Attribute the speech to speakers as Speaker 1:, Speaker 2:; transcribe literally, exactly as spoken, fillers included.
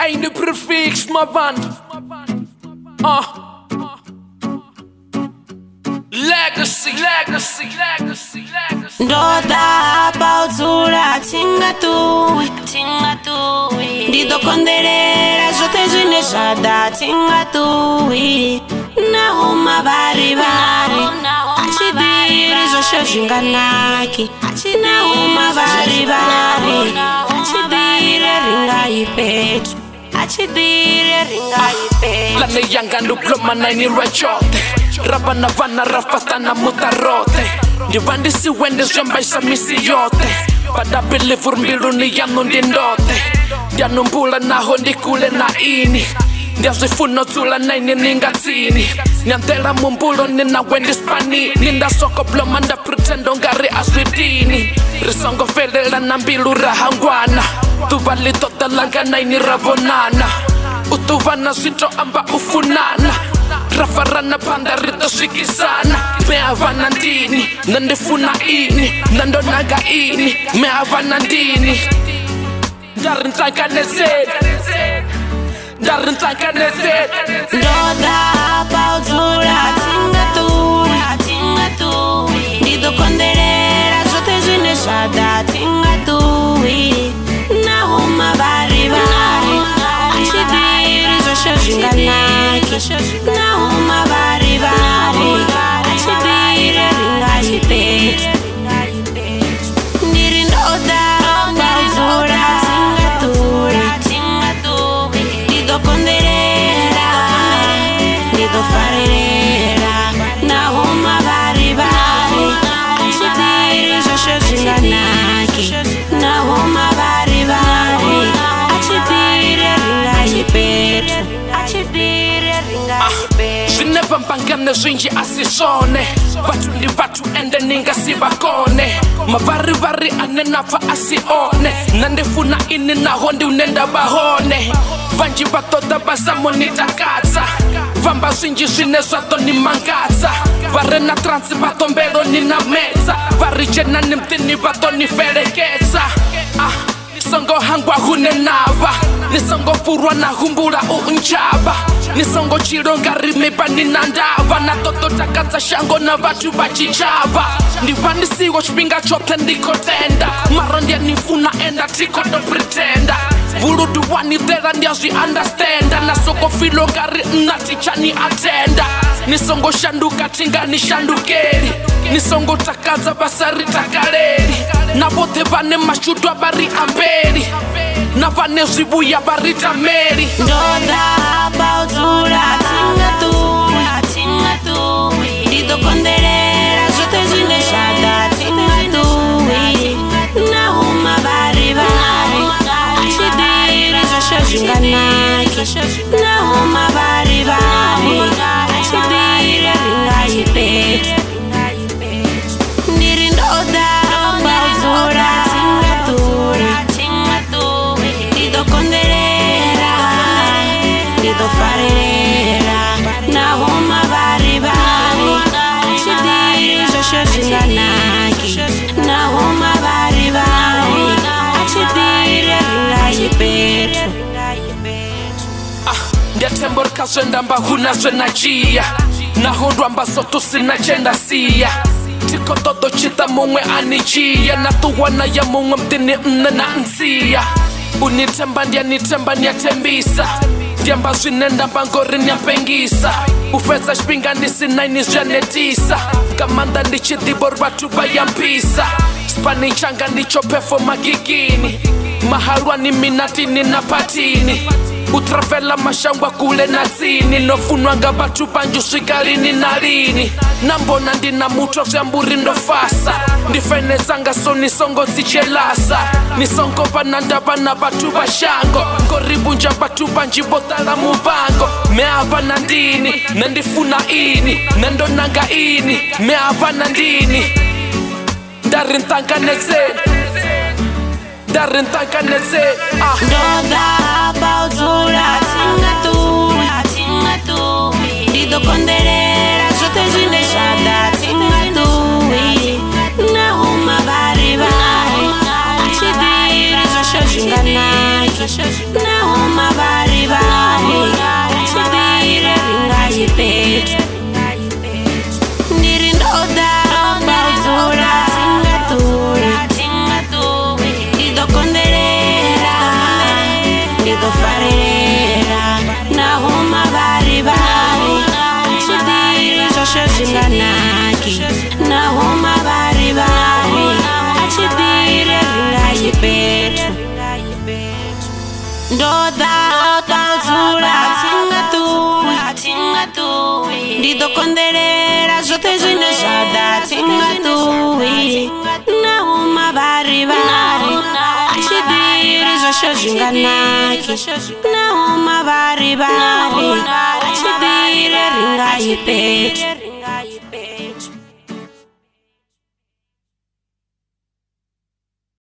Speaker 1: Einde prefix, my band. Uh. Legacy, legacy, legacy, legacy.
Speaker 2: Ndoda hapa uzura tinga tu, tinga tu. Ndido konderera zote zineshada tinga tu. Na homa bari bari, achidiri zosho shinganaki. Na homa bari bari, achidiri ringa ipetu. Achidiri ringa ipetu.
Speaker 1: Lane yanga nuploma na ini rachote. Rabana vana rafatana mutarote. Ndivandisi wende jamba isa misi yote. Pada belivur mbiluni yanu ndindote. Ndianumbula naho ndikule na ini. Ndiazifuno tula na ini ningatini. Nyantela mumbulo nina wendi spani. Ninda soko bloma nda pretendo ngari aswidini. Risongo felela na mbilu rahangwana. Tuvali tota langa na ini ravonana. Utuvana sito amba ufunana. Rafarana panda rito shikisana. Meavana ndini, nandifuna ini. Nando naga ini, meavana ndini. Darin tanka nezed, darin tanka nezed.
Speaker 2: Ndoda hapa uzura tinga tu, tinga tu. Ndido konderera zote zineshada tinga tu. Na homa bari bari, achidiri zosho shinganaki. Na homa bari bari, achidiri ringa ipetu. Ndiri ndoda hapa uzura tinga tu, tinga tu. Ndido konderera, ndido farerera. Na homa bari bari, achidiri zosho shinganaki. Na homa bari bari, achidiri ringa ipetu. Achidiri ringa ipetu.
Speaker 1: Zvineva mpangane zvinji asizvone. Vatu ndi vatu ende ninga sivakone. Mavarivari ane nafa asione. Nandifuna ini naho ndi unenda vahone. Vanji vatoda vasamunitakadza. Vamba zvinji zvine zvato nimangadza. Varena transi vatombero ninamedza. Varijena nimtini vatoniferekedza. Ah. Nisongo hangwa hune nava. Nisongo furwa na humbura uunjava. Nisongo chironga rimipa ninandava. Na toto takadza shango na vatu vachichava. Ndivanisiwo chipinga chote ndikotenda. Mara ndia nifuna enda tiko do pretenda. Vuludu wanithera ndia zwi understanda. Na soko filo ngari natichani atenda. Nisongo shanduka tinga nishandukeri. Nisongo takadza basari takareri. Na bote vane mashudwa bari amberi. Na vane zibuya bari tameri.
Speaker 2: Ndoda hapa uzura tinga tu, tinga tu. Ndido konderera zote zineshada tinga tu. Na homa bari bari, achidiri zosho shinganaki. Na homa bari bari, achidiri ringa ipetu. Ndiri ndoda hapa uzura tinga tu, tinga tu. Ndido konderera, ndido farerera. Na homa bari bari, achidiri zosho shinganaki. Na homa bari bari, achidiri ringa ipetu.
Speaker 1: Ndiatemborka zvendamba huna zvenajia. Nahondwa mbasoto sina chenda siya. Tiko todo chita mumwe anichia. Natuwana ya mumwe mtini mne na nsiya. Unitemba ndia nitemba niatembisa. Ndiamba zvinenda mbangori niapengisa. Ufeza shpinga ndisina ini zvanetisa. Kamanda ndichidibor vatu vayambisa. Spani changa ndichopefo magigini. Mahalwa ni minatini na patini. Utravela mashangwa kule na zini. Nofunwanga vatu panju swigarini na lini. Nambona ndina muto vyamburi ndofasa. Ndifenezanga so nisongo zichelasa. Nisongo vananda vana vatu vashango. Ngoribunja vatu vanji botala muvango. Meavana ndini, nandifuna ini. Nando nanga ini, meavana ndini. Darin tanka nezed, darin tanka nezed. Ah.
Speaker 2: Ndoda hapa uzura tinga tu, tinga tu. Ndido konderera zote zineshada tinga tu. Na homa bari bari, achidiri zosho shinganaki. Na homa bari ndoda pauzula tingatuwi ndido kondelela zvote zvine zvada tingatuwi nauma vari vari achidiri zvosho zvinganaki nauma vari vari achidiri ringaipeti